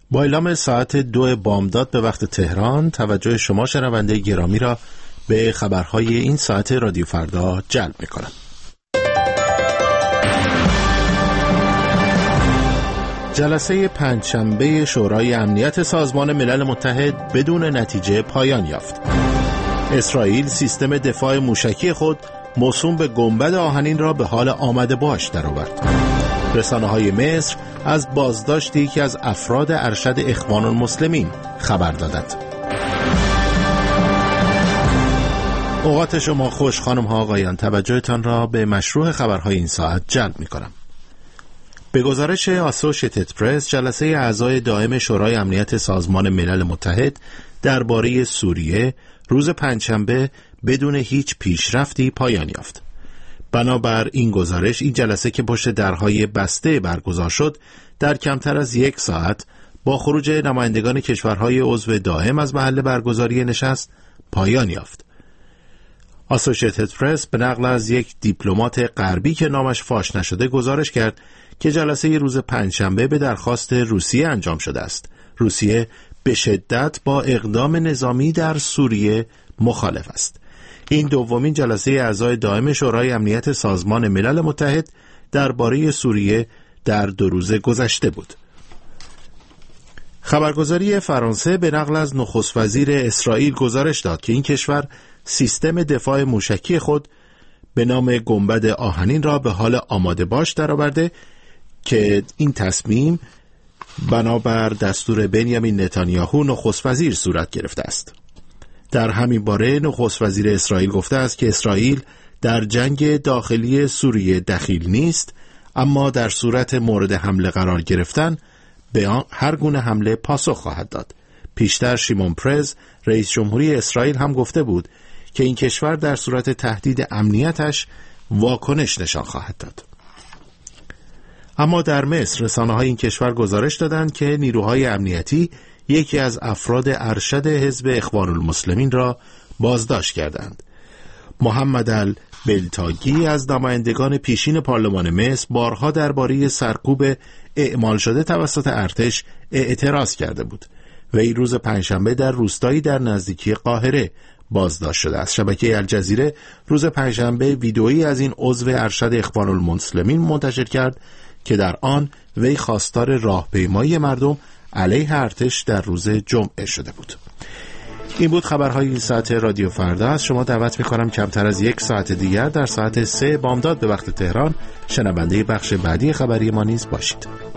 با اعلام ساعت 2 بامداد به وقت تهران، توجه شما شنونده گرامی را به خبرهای این ساعت رادیو فردا جلب می‌کنم. جلسه پنجشنبه شورای امنیت سازمان ملل متحد بدون نتیجه پایان یافت. اسرائیل سیستم دفاع موشکی خود موسوم به گنبد آهنین را به حال آمده باش درآورد. رسانه‌های مصر از بازداشت یکی از افراد ارشد اخوان المسلمین خبر دادند. اوقات شما خوش خانم‌ها آقایان، توجهتان را به مشروع خبرهای این ساعت جلب می‌کنم. به گزارش آسوشیتد پرس، جلسه اعضای دائم شورای امنیت سازمان ملل متحد درباره سوریه روز پنجشنبه بدون هیچ پیشرفتی پایان یافت. بنابر این گزارش، این جلسه که پشت درهای بسته برگزار شد، در کمتر از 1 ساعت با خروج نمایندگان کشورهای عضو دائم از محل برگزاری نشست پایان یافت. آسوشیتد پرس به نقل از یک دیپلمات غربی که نامش فاش نشده گزارش کرد که جلسه روز پنجشنبه به درخواست روسیه انجام شده است. روسیه به شدت با اقدام نظامی در سوریه مخالف است. این دومین جلسه اعضای دائم شورای امنیت سازمان ملل متحد درباره سوریه در 2 روز گذشته بود. خبرگزاری فرانسه به نقل از نخست وزیر اسرائیل گزارش داد که این کشور سیستم دفاع موشکی خود به نام گنبد آهنین را به حال آماده باش درآورده که این تصمیم بنابر دستور بنیامین نتانیاهو نخست وزیر صورت گرفته است. در همین باره نخست وزیر اسرائیل گفته است که اسرائیل در جنگ داخلی سوریه دخیل نیست، اما در صورت مورد حمله قرار گرفتن به هر گونه حمله پاسخ خواهد داد. پیشتر شیمون پرز رئیس جمهوری اسرائیل هم گفته بود که این کشور در صورت تهدید امنیتش واکنش نشان خواهد داد. اما در مصر رسانه‌های این کشور گزارش دادند که نیروهای امنیتی یکی از افراد ارشد حزب اخوان المسلمین را بازداشت کردند. محمد البلتاگی از نمایندگان پیشین پارلمان مصر بارها درباره سرکوب اعمال شده توسط ارتش اعتراض کرده بود و این روز پنجشنبه در روستایی در نزدیکی قاهره بازداشت شده است. شبکه الجزیره روز پنجشنبه ویدئویی از این عضو ارشد اخوان المسلمین منتشر کرد که در آن وی خواستار راهپیمایی مردم علیه ارتش در روز جمعه شده بود. این بود خبرهای این ساعت رادیو فردا. از شما دعوت می‌کنم کمتر از 1 ساعت دیگر در ساعت 3 بامداد به وقت تهران شنونده بخش بعدی خبری ما نیز باشید.